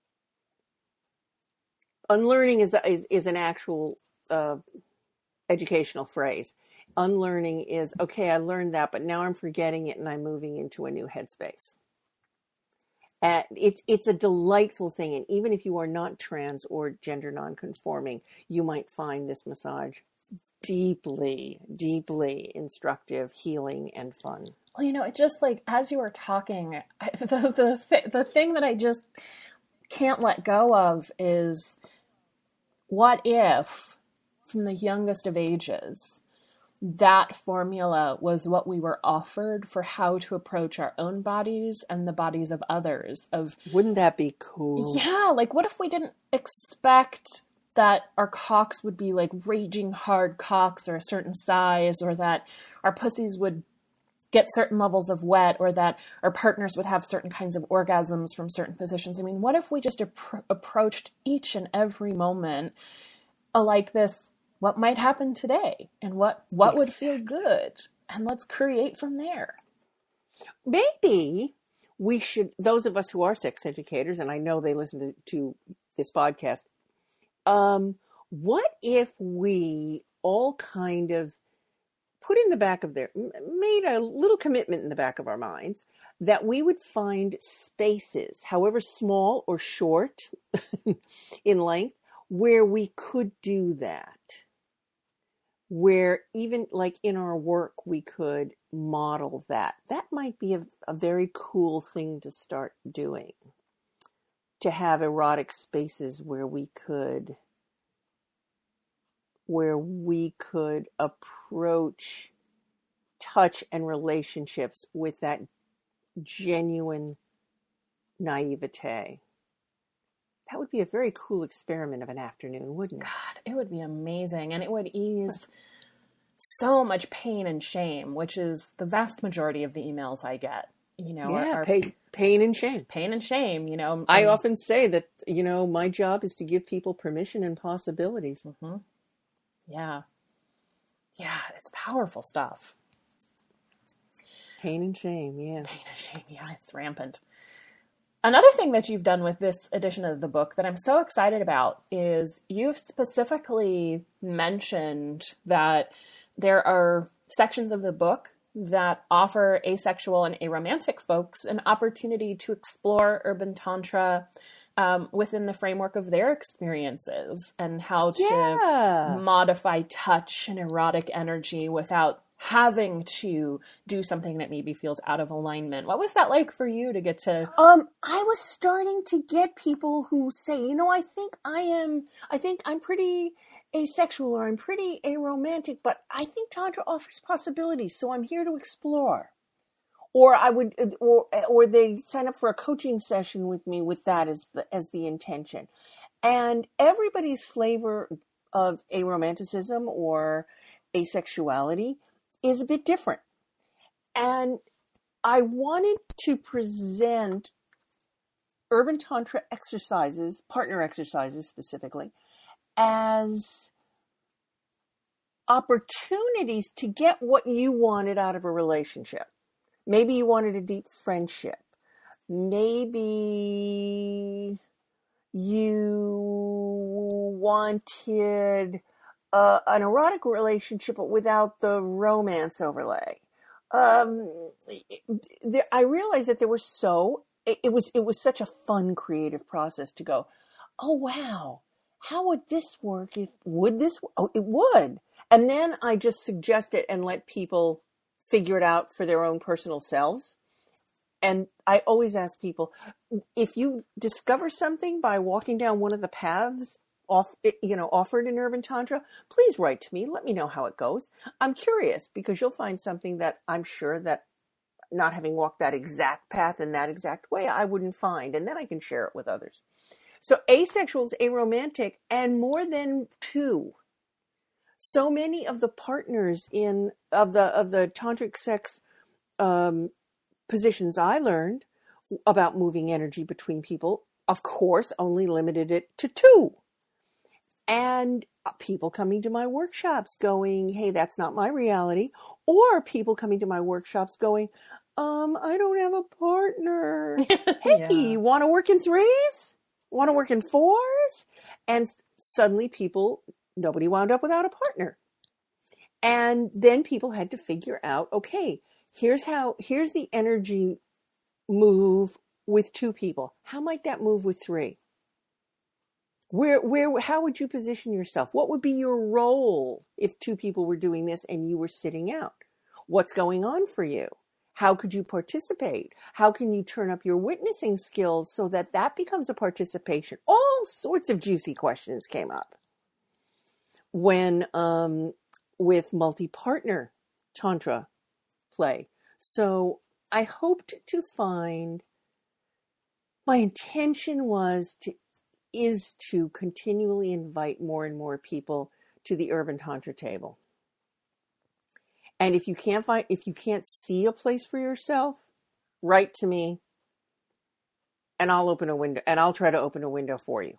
unlearning is an actual educational phrase. Unlearning is, okay, I learned that, but now I'm forgetting it and I'm moving into a new headspace. It's a delightful thing. And even if you are not trans or gender nonconforming, you might find this massage deeply, deeply instructive, healing, and fun. Well, it just like, as you were talking, the thing that I just can't let go of is, what if, from the youngest of ages, that formula was what we were offered for how to approach our own bodies and the bodies of others? Wouldn't that be cool? Yeah, like what if we didn't expect that our cocks would be like raging hard cocks or a certain size, or that our pussies would get certain levels of wet, or that our partners would have certain kinds of orgasms from certain positions? I mean, what if we just approached each and every moment like this? What might happen today, and what would feel good, and let's create from there. Maybe we should, those of us who are sex educators, and I know they listen to this podcast, what if we all kind of put in the back of made a little commitment in the back of our minds that we would find spaces, however small or short in length, where we could do that. Where even like in our work, we could model that. That might be a very cool thing to start doing. To have erotic spaces where we could approach touch and relationships with that genuine naivete. That would be a very cool experiment of an afternoon, wouldn't it? God, it would be amazing. And it would ease so much pain and shame, which is the vast majority of the emails I get. Pain and shame. Pain and shame, I often say that, my job is to give people permission and possibilities. Mm-hmm. Yeah. Yeah, it's powerful stuff. Pain and shame, yeah. Pain and shame, yeah, it's rampant. Another thing that you've done with this edition of the book that I'm so excited about is you've specifically mentioned that there are sections of the book that offer asexual and aromantic folks an opportunity to explore urban tantra within the framework of their experiences, and how to modify touch and erotic energy without having to do something that maybe feels out of alignment. What was that like for you to get to? I was starting to get people who say, I think I'm pretty asexual, or I'm pretty aromantic, but I think Tantra offers possibilities, so I'm here to explore. Or or they sign up for a coaching session with me with that as the intention. And everybody's flavor of aromanticism or asexuality is a bit different. And I wanted to present urban tantra exercises, partner exercises specifically, as opportunities to get what you wanted out of a relationship. Maybe you wanted a deep friendship. Maybe you wanted an erotic relationship, but without the romance overlay. I realized that it was such a fun creative process to go, oh wow, how would this work? It would. And then I just suggest it and let people figure it out for their own personal selves. And I always ask people, if you discover something by walking down one of the paths offered in Urban Tantra, please write to me. Let me know how it goes. I'm curious, because you'll find something that I'm sure that, not having walked that exact path in that exact way, I wouldn't find. And then I can share it with others. So asexuals, aromantic, and more than two. So many of the partners of the tantric sex positions I learned about moving energy between people, of course, only limited it to two. And people coming to my workshops going, hey, that's not my reality. Or people coming to my workshops going, I don't have a partner. Hey, you want to work in threes? Want to work in fours? And suddenly nobody wound up without a partner. And then people had to figure out, okay, here's the energy move with two people. How might that move with three? How would you position yourself? What would be your role if two people were doing this and you were sitting out? What's going on for you? How could you participate? How can you turn up your witnessing skills so that becomes a participation? All sorts of juicy questions came up when with multi-partner Tantra play. So I hoped to find, my intention is to continually invite more and more people to the Urban Tantra table. And if you can't see a place for yourself, write to me and I'll open a window, and I'll try to open a window for you.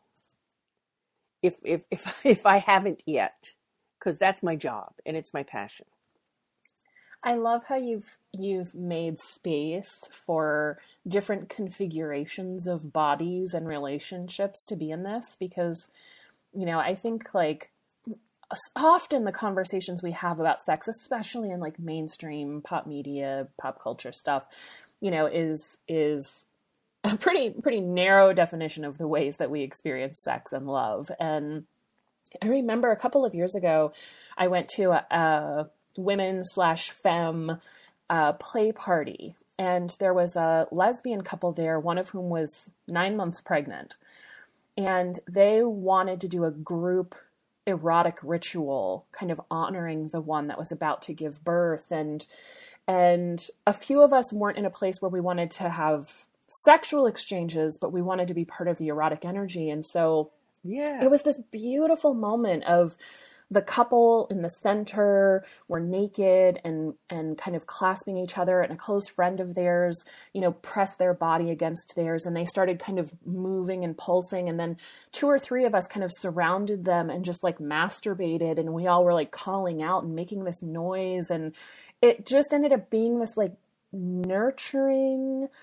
If I haven't yet, because that's my job and it's my passion. I love how you've made space for different configurations of bodies and relationships to be in this, because, I think often the conversations we have about sex, especially in mainstream pop media, pop culture stuff, is a pretty narrow definition of the ways that we experience sex and love. And I remember a couple of years ago, I went to a women/femme play party, and there was a lesbian couple there, one of whom was 9 months pregnant, and they wanted to do a group erotic ritual kind of honoring the one that was about to give birth. And a few of us weren't in a place where we wanted to have sexual exchanges, but we wanted to be part of the erotic energy. And so it was this beautiful moment of the couple in the center were naked and kind of clasping each other, and a close friend of theirs, pressed their body against theirs, and they started kind of moving and pulsing. And then 2 or 3 of us kind of surrounded them and just masturbated, and we all were calling out and making this noise. And it just ended up being this nurturing,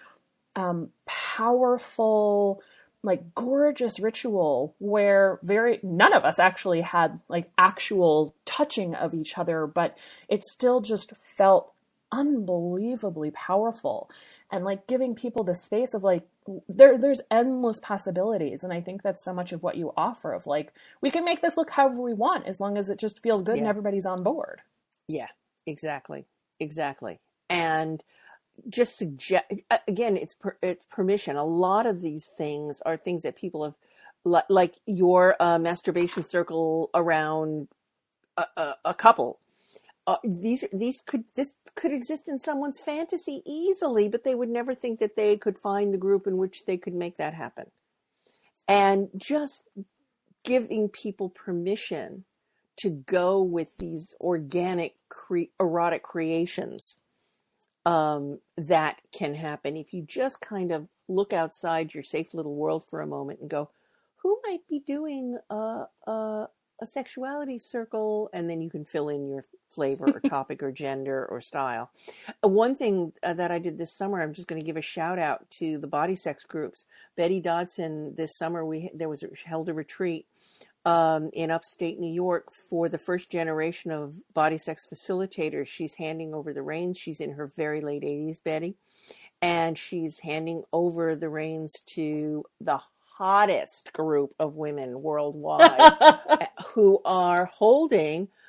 powerful, gorgeous ritual where none of us actually had actual touching of each other, but it still just felt unbelievably powerful, and giving people the space of there's endless possibilities. And I think that's so much of what you offer of we can make this look however we want, as long as it just feels good and everybody's on board. Yeah, exactly. And just suggest, again, it's permission. A lot of these things are things that people have, like your masturbation circle around a couple. This could exist in someone's fantasy easily, but they would never think that they could find the group in which they could make that happen. And just giving people permission to go with these organic erotic creations that can happen if you just kind of look outside your safe little world for a moment and go, who might be doing a sexuality circle? And then you can fill in your flavor or topic or gender or style. One thing that I did this summer, I'm just going to give a shout out to the body sex groups. Betty Dodson, this summer held a retreat in upstate New York for the first generation of body sex facilitators. She's handing over the reins. She's in her very late 80s, Betty, and she's handing over the reins to the hottest group of women worldwide who are holding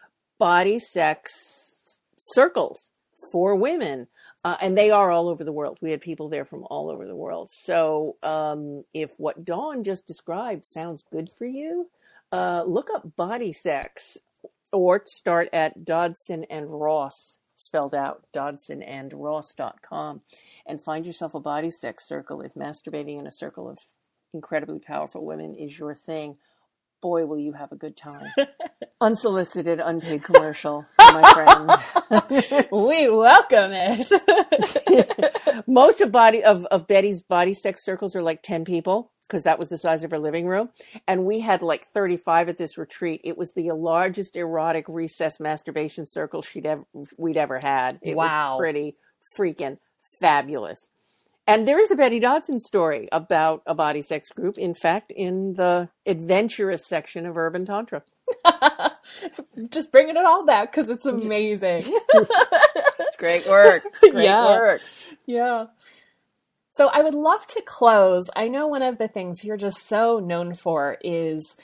body sex circles for women. And they are all over the world. We had people there from all over the world. So if what Dawn just described sounds good for you, look up body sex or start at Dodson and Ross, spelled out, dodsonandross.com, and find yourself a body sex circle. If masturbating in a circle of incredibly powerful women is your thing, boy, will you have a good time. Unsolicited, unpaid commercial, my friend. We welcome it. Most of Betty's body sex circles are like 10 people, because that was the size of her living room. And we had like 35 at this retreat. It was the largest erotic recess masturbation circle we'd ever had. It was pretty freaking fabulous. And there is a Betty Dodson story about a body sex group, in fact, in the adventurous section of Urban Tantra. Just bringing it all back because it's amazing. It's great work. Great work. Yeah. So I would love to close. I know one of the things you're just so known for is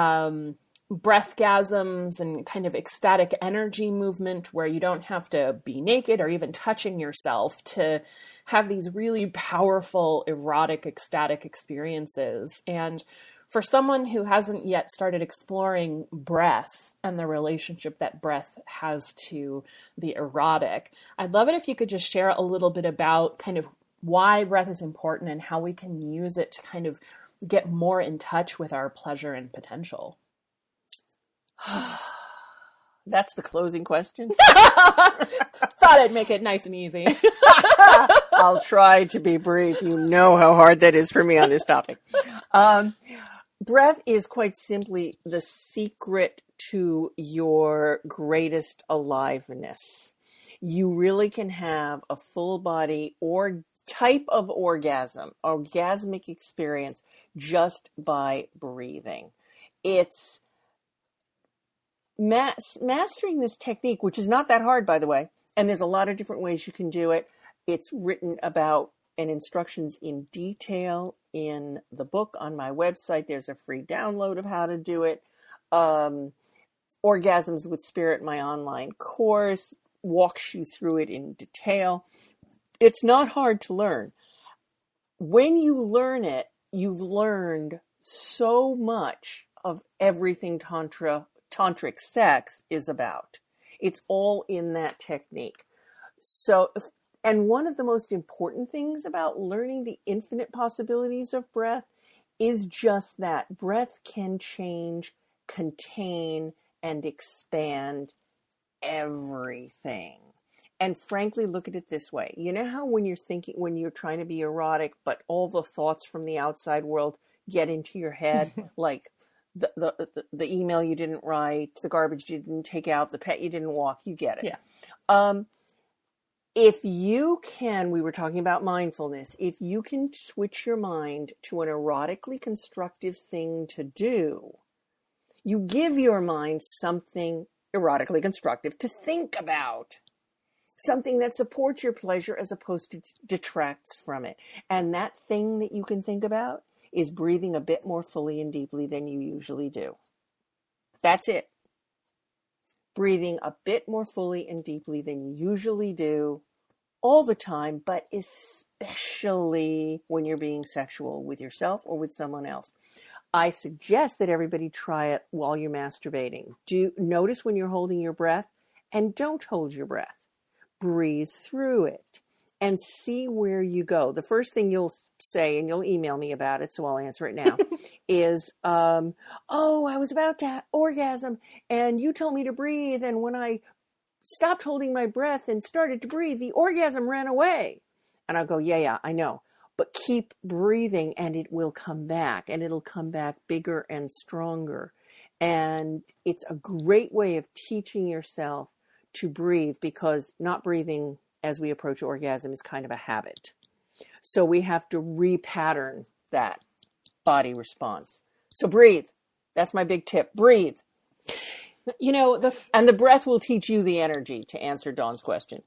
breathgasms and kind of ecstatic energy movement where you don't have to be naked or even touching yourself to have these really powerful, erotic, ecstatic experiences. And for someone who hasn't yet started exploring breath and the relationship that breath has to the erotic, I'd love it if you could just share a little bit about kind of why breath is important and how we can use it to kind of get more in touch with our pleasure and potential. That's the closing question. Thought I'd make it nice and easy. I'll try to be brief. You know how hard that is for me on this topic. Breath is quite simply the secret to your greatest aliveness. You really can have a full body or type of orgasmic experience just by breathing. It's mastering this technique, which is not that hard, by the way, and there's a lot of different ways you can do it. It's written about and instructions in detail in the book on my website. There's a free download of how to do it. Orgasms with Spirit, my online course, walks you through it in detail. It's not hard to learn. When you learn it, you've learned so much of everything tantric sex is about. It's all in that technique. So, and one of the most important things about learning the infinite possibilities of breath is just that. Breath can change, contain, and expand everything. And frankly, look at it this way. You know how when you're trying to be erotic, but all the thoughts from the outside world get into your head, like the email you didn't write, the garbage you didn't take out, the pet you didn't walk, you get it. Yeah. If you can, we were talking about mindfulness, if you can switch your mind to an erotically constructive thing to do, you give your mind something erotically constructive to think about. Something that supports your pleasure as opposed to detracts from it. And that thing that you can think about is breathing a bit more fully and deeply than you usually do. That's it. Breathing a bit more fully and deeply than you usually do all the time, but especially when you're being sexual with yourself or with someone else. I suggest that everybody try it while you're masturbating. Notice when you're holding your breath, and don't hold your breath. Breathe through it and see where you go. The first thing you'll say, and you'll email me about it, so I'll answer it now, is, I was about to orgasm and you told me to breathe. And when I stopped holding my breath and started to breathe, the orgasm ran away. And I'll go, yeah, I know. But keep breathing and it will come back, and it'll come back bigger and stronger. And it's a great way of teaching yourself to breathe, because not breathing as we approach orgasm is kind of a habit. So we have to repattern that body response. So breathe. That's my big tip. Breathe. You know, and the breath will teach you the energy, to answer Dawn's question.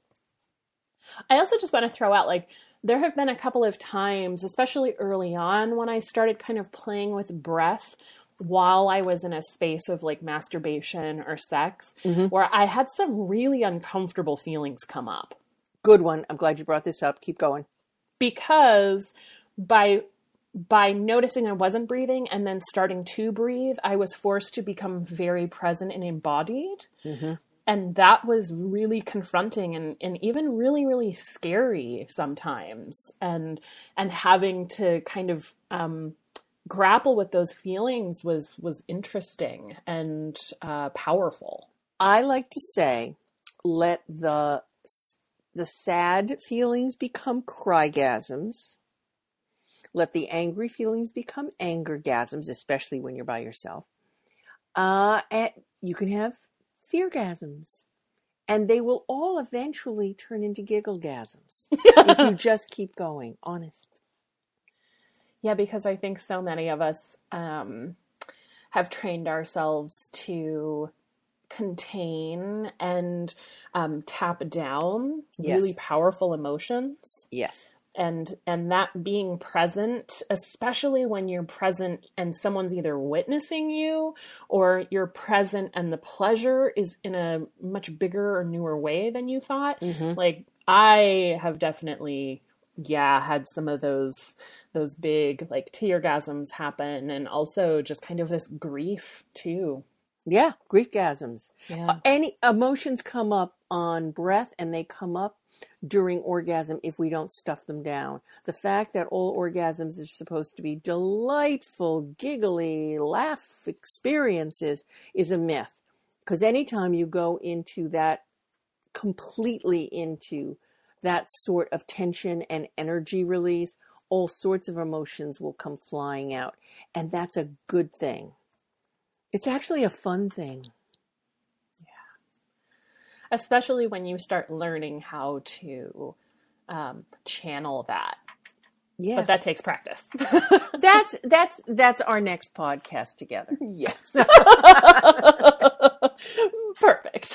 I also just want to throw out, like, there have been a couple of times, especially early on when I started kind of playing with breath, while I was in a space of like masturbation or sex, where I had some really uncomfortable feelings come up. Good one. I'm glad you brought this up. Keep going. Because by noticing I wasn't breathing and then starting to breathe, I was forced to become very present and embodied. And that was really confronting and even really, really scary sometimes. And having to kind of grapple with those feelings was interesting and powerful. I like to say, let the sad feelings become crygasms. Let the angry feelings become angergasms, especially when you're by yourself. And you can have feargasms. And they will all eventually turn into gigglegasms if you just keep going, honest. Yeah, because I think so many of us have trained ourselves to contain and tap down really powerful emotions. Yes. And that being present, especially when you're present and someone's either witnessing you or you're present and the pleasure is in a much bigger or newer way than you thought. Like I have definitely, had some of those big like teargasms happen, and also just kind of this grief too. Yeah, griefgasms. Yeah. Any emotions come up on breath, and they come up during orgasm if we don't stuff them down. The fact that all orgasms are supposed to be delightful, giggly, laugh experiences is a myth. Because anytime you go into that, completely into that sort of tension and energy release, all sorts of emotions will come flying out. And that's a good thing. It's actually a fun thing. Especially when you start learning how to channel that. Yeah. But that takes practice. That's our next podcast together. Yes. Perfect.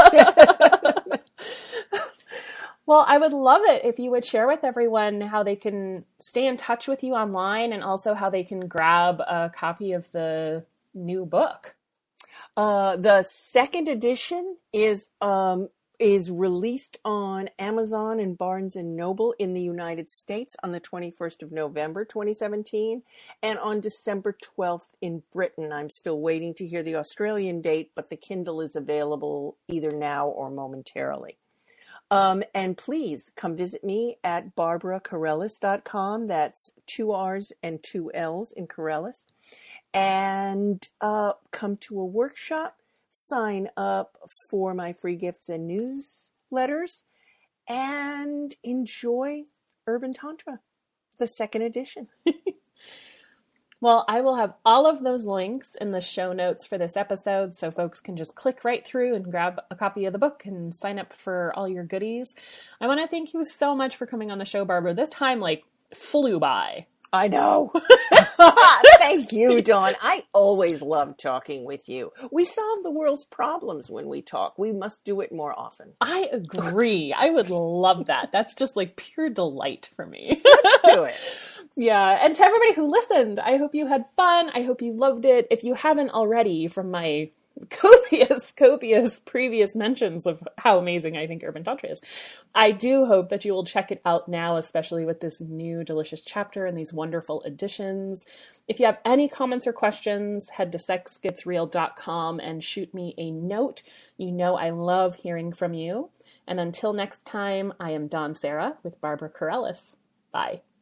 Well, I would love it if you would share with everyone how they can stay in touch with you online, and also how they can grab a copy of the new book. The second edition is released on Amazon and Barnes & Noble in the United States on the 21st of November, 2017, and on December 12th in Britain. I'm still waiting to hear the Australian date, but the Kindle is available either now or momentarily. And please come visit me at BarbaraKarellis.com. That's 2 R's and 2 L's in Karellis. And come to a workshop, sign up for my free gifts and newsletters, and enjoy Urban Tantra, the second edition. Well, I will have all of those links in the show notes for this episode, so folks can just click right through and grab a copy of the book and sign up for all your goodies. I want to thank you so much for coming on the show, Barbara. This time, flew by. I know. Thank you, Dawn. I always love talking with you. We solve the world's problems when we talk. We must do it more often. I agree. I would love that. That's just pure delight for me. Let's do it. Yeah. And to everybody who listened, I hope you had fun. I hope you loved it. If you haven't already, from my copious previous mentions of how amazing I think Urban Tantra is, I do hope that you will check it out now, especially with this new delicious chapter and these wonderful additions. If you have any comments or questions, head to sexgetsreal.com and shoot me a note. You know I love hearing from you. And until next time, I am Dawn Sarah with Barbara Karellis. Bye.